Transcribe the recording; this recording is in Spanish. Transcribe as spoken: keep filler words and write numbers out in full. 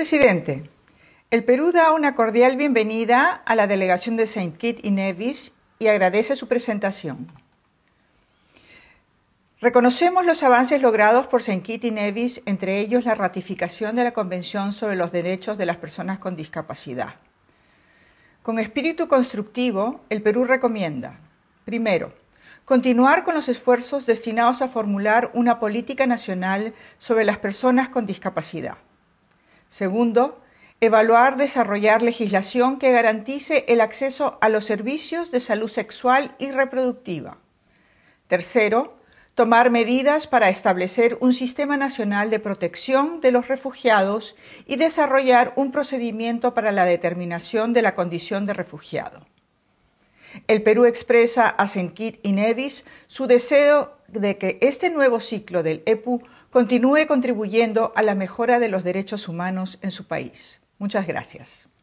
Presidente, el Perú da una cordial bienvenida a la delegación de Saint Kitts y Nevis y agradece su presentación. Reconocemos los avances logrados por Saint Kitts y Nevis, entre ellos la ratificación de la Convención sobre los Derechos de las Personas con Discapacidad. Con espíritu constructivo, el Perú recomienda, primero, continuar con los esfuerzos destinados a formular una política nacional sobre las personas con discapacidad. Segundo, evaluar, desarrollar legislación que garantice el acceso a los servicios de salud sexual y reproductiva. Tercero, tomar medidas para establecer un sistema nacional de protección de los refugiados y desarrollar un procedimiento para la determinación de la condición de refugiado. El Perú expresa a Saint Kitts y Nevis su deseo de que este nuevo ciclo del E P U continúe contribuyendo a la mejora de los derechos humanos en su país. Muchas gracias.